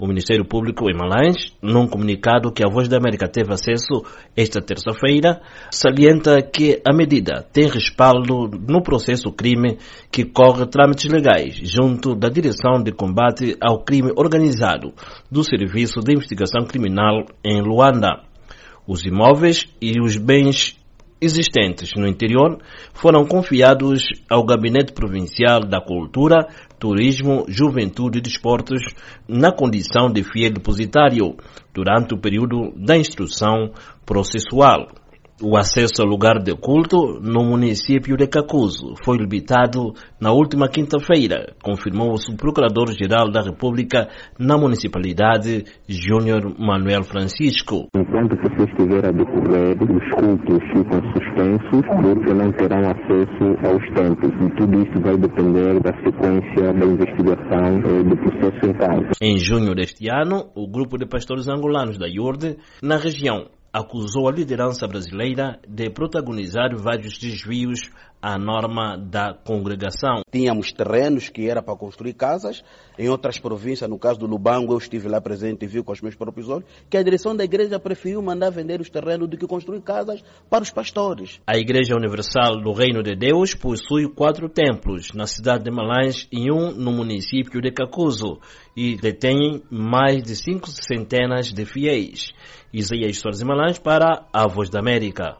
O Ministério Público em Malães, num comunicado que a Voz da América teve acesso esta terça-feira, salienta que a medida tem respaldo no processo crime que corre trâmites legais junto da Direção de Combate ao Crime Organizado do Serviço de Investigação Criminal em Luanda. Os imóveis e os bens existentes no interior foram confiados ao Gabinete Provincial da Cultura, Turismo, Juventude e Desportos na condição de fiel depositário durante o período da instrução processual. O acesso ao lugar de culto no município de Cacuzo foi limitado na última quinta-feira, confirmou o subprocurador-geral da República na municipalidade, Júnior Manuel Francisco. Enquanto você estiver a decorrer, os cultos ficam suspensos porque não terão acesso aos templos. E tudo isso vai depender da sequência da investigação do processo em causa. Em junho deste ano, o grupo de pastores angolanos da IURD, na região, acusou a liderança brasileira de protagonizar vários desvios à norma da congregação. Tínhamos terrenos que era para construir casas, em outras províncias, no caso do Lubango, eu estive lá presente e vi com os meus próprios olhos, que a direção da igreja preferiu mandar vender os terrenos do que construir casas para os pastores. A Igreja Universal do Reino de Deus possui 4 templos na cidade de Malães e 1 no município de Cacuzo e detém mais de 5 centenas de fiéis. Isaías Soares de Malães para a Voz da América.